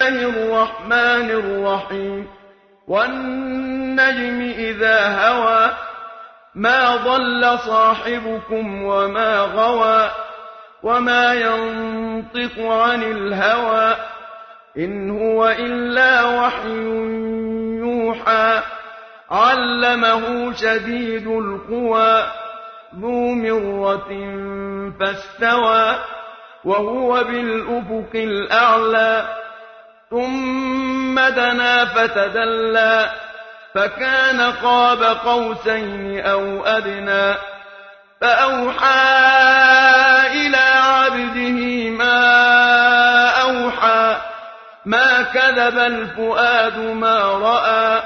الله الرحمن الرحيم والنجم إذا هوى ما ضل صاحبكم وما غوى وما ينطق عن الهوى إن هو إلا وحي يوحى علمه شديد القوى ذو مرة فاستوى وهو بالأفق الأعلى ثم دنا فتدلى فكان قاب قوسين أو أدنى فأوحى إلى عبده ما أوحى ما كذب الفؤاد ما رأى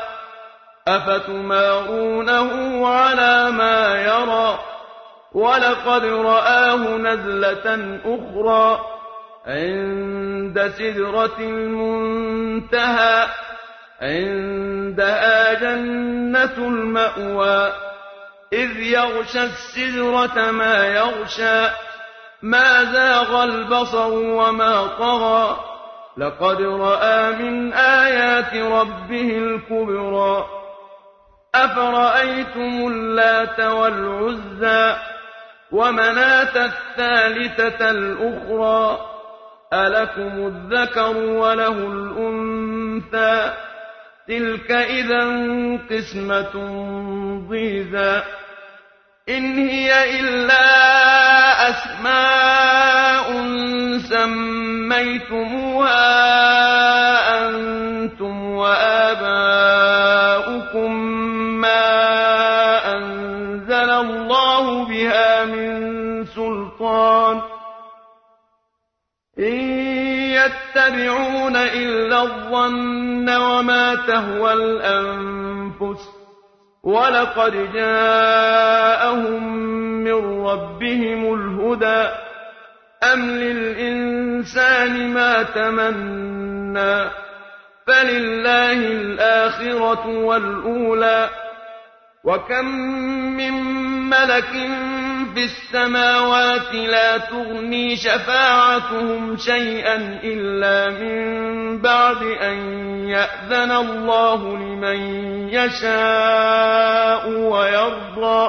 أفتمارونه على ما يرى ولقد رآه نزلة أخرى عند سدرة المنتهى عندها جنة المأوى إذ يغشى السدرة ما يغشى ما زاغ البصر وما طغى لقد رأى من آيات ربه الكبرى أفرأيتم اللات والعزى ومناة الثالثة الأخرى ألكم الذكر وله الأنثى تلك إذا قسمة ضيزى إن هي إلا أسماء سميتموها أنتم وآباؤكم ما أنزل الله بها من سلطان إن يتبعون إلا الظن وما تهوى الأنفس ولقد جاءهم من ربهم الهدى أم للإنسان ما تمنى فلله الآخرة والأولى وكم من ملك في السماوات لا تغني شفاعتهم شيئا إلا من بعد أن يأذن الله لمن يشاء ويرضى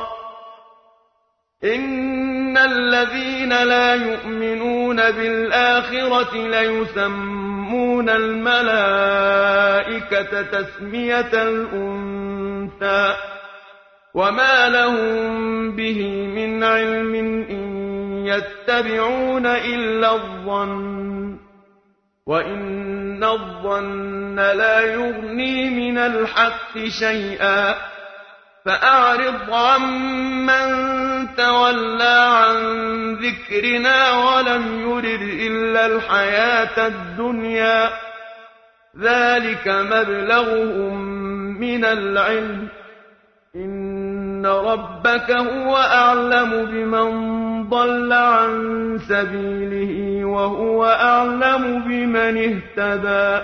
إن الذين لا يؤمنون بالآخرة ليسمون الملائكة تسمية الأنثى وما لهم به من علم إن يتبعون إلا الظن وإن الظن لا يغني من الحق شيئا فأعرض عمن تولى عن ذكرنا ولم يرد إلا الحياة الدنيا ذلك مبلغهم من العلم إن ربك هو أعلم بمن ضل عن سبيله وهو أعلم بمن اهتدى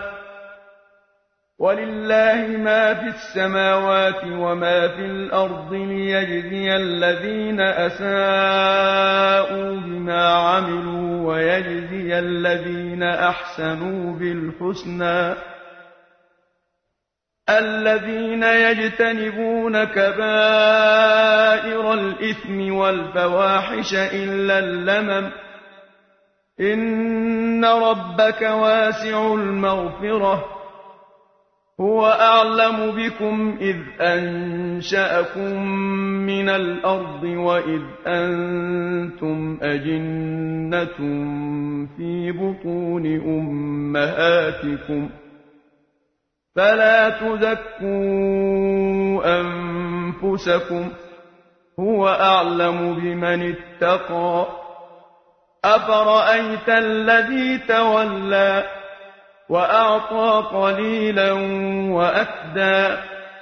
ولله ما في السماوات وما في الأرض ليجزي الذين أساءوا بما عملوا ويجزي الذين أحسنوا بالحسنى الذين يجتنبون كبائر الإثم والفواحش إلا اللمم إن ربك واسع المغفرة هو أعلم بكم إذ أنشأكم من الأرض وإذ أنتم أجنة في بطون أمهاتكم فلا تزكوا أنفسكم هو أعلم بمن اتقى أفرأيت الذي تولى وأعطى قليلا وأكدى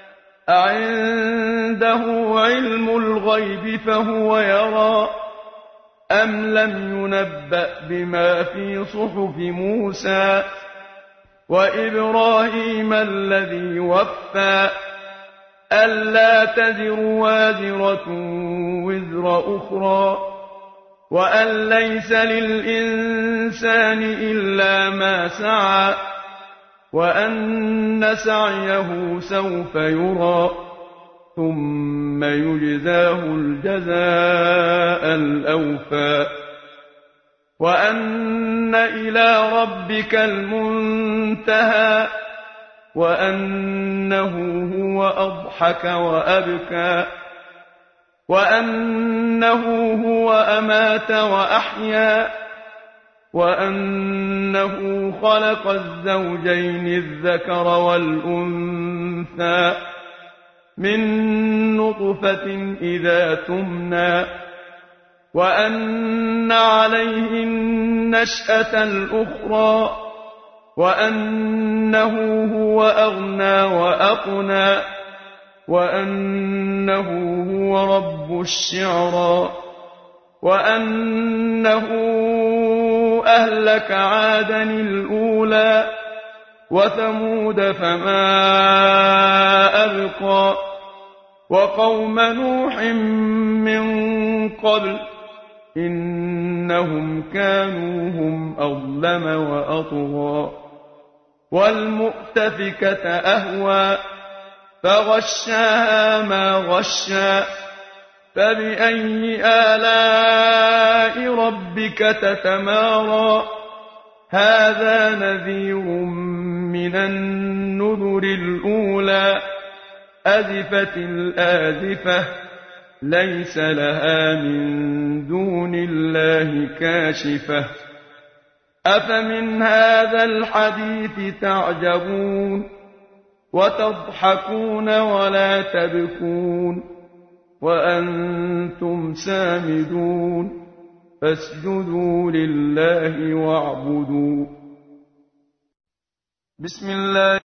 أعنده علم الغيب فهو يرى أم لم ينبأ بما في صحف موسى وإبراهيم الذي وفى ألا تزر وازرة وزر أخرى وأن ليس للإنسان إلا ما سعى وأن سعيه سوف يرى ثم يجزاه الجزاء الأوفى وأن إلى ربك المنتهى وأنه هو أضحك وأبكى وأنه هو أمات وأحيا وأنه خلق الزوجين الذكر والأنثى من نطفة إذا تمنى وأن عليه النشأة الأخرى وأنه هو أغنى وأقنى وأنه هو رب الشعرى وأنه أهلك عادا الأولى وثمود فما أبقى وقوم نوح من قبل إنهم كانوا هم أظلم وأطغى والمؤتفكة أهوى فغشاها ما غشى فبأي آلاء ربك تتمارى هذا نذير من النذر الأولى أزفت الآزفة ليس لها من دون الله كاشفة أفمن هذا الحديث تعجبون وتضحكون ولا تبكون وأنتم سامدون فاسجدوا لله واعبدوا بسم الله